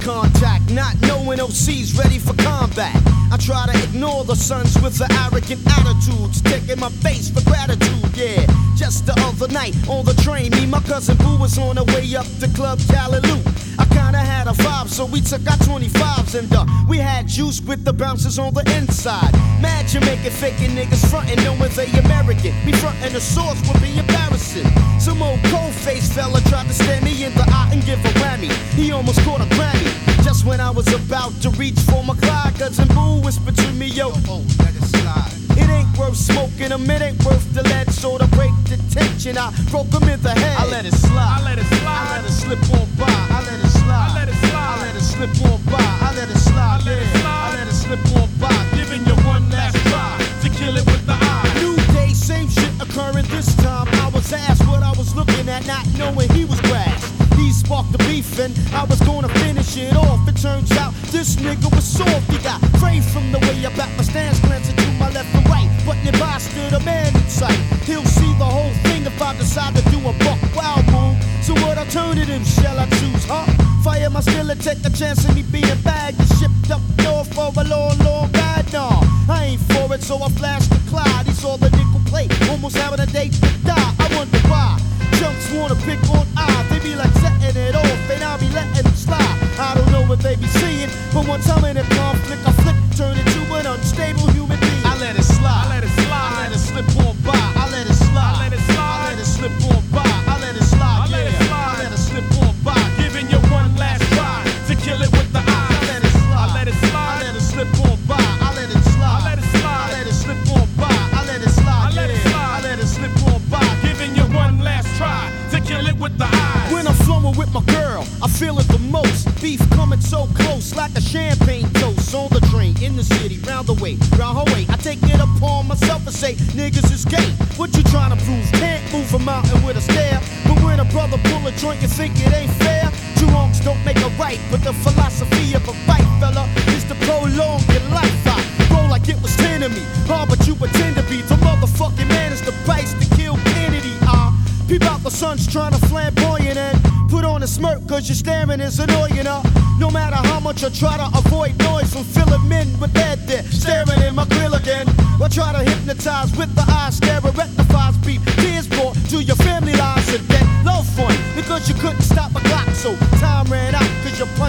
contact, not knowing OC's ready for combat. I try to ignore the sons with the arrogant attitudes, taking my face for gratitude, yeah. Just the other night on the train, me, my cousin Boo was on her way up to Club Callaloo. I kinda had a vibe, so we took our 25s and we had juice with the bouncers on the inside. Mad Jamaican faking niggas frontin', knowing they American. Me frontin' the source would be embarrassing. Some old cold-faced fella tried to stare me in the eye and give a whammy. He almost caught a Grammy. Just when I was about to reach for my Clyde, cousin Boo whispered to me, yo, oh, let it slide. It ain't worth smoking them, it ain't worth the lead. So to break the tension, I broke him in the head. I let it slide, I let it slide, I let it slip on by. I let it slide, I let it slide, I let it slip on by. I let it slide, I let it slide, I let it slip on by. Giving you one last try to kill it with the eye. New day, same shit occurring this time. I was asked what I was looking at, not knowing he was grass. He sparked the beef and I was gonna finish it off. It turns out this nigga was soft. He got framed from the way I back my stance, glancing to my left and right. But nearby stood a man in sight. He'll see the whole thing if I decide to do a buck wild move. So what alternative shall I choose, huh? Fire my skill and take a chance of me being bagged and shipped up north for a long, long ride? Nah, I ain't for it, so I flashed the Clyde. He saw the nickel plate, almost having a date to die. I wonder why. Chumps wanna pick on I. They be like setting it off, and I'll be letting them slide. I don't know what they be seeing, but one time in a conflict, I flip, turn into an unstable human being. I let it slide, I let it slide, I let it slip on by. I let it slide, I let it slide, I let it slip on by. I let it slide, I let it slide, I let it slip on by. Giving you one last try to kill it with the eye. I let it slide, I let it slide, I let it slip on by. I let it slide, I let it slide, I let it slip on by. I let it slide, I let it slide, I let it slip on by. Giving you one last try to kill it with the eye. When I'm flowing with my girl, I feel it the most. Beef coming so close, like a champagne toast. On the train, in the city, round the way, round her way. I take it upon myself and say, niggas is gay. What you trying to prove? Can't move a mountain with a stare. But when a brother pull a joint, you think it ain't fair. Two wrongs don't make a right, but the philosophy of a fight, fella, is to prolong your life. I roll like it was 10 of me, but you pretend to be. The motherfucking man is the price to kill Kennedy. Peep out the sun's trying to flamboyant and put on a smirk cause you're staring is annoying. No matter how much I try to avoid noise from filling men with head there, staring in my grill again. I try to hypnotize with the eyes, stare and rectifies beef. Tears brought to your family lives and then love fun because you couldn't stop a clock. So time ran out cause your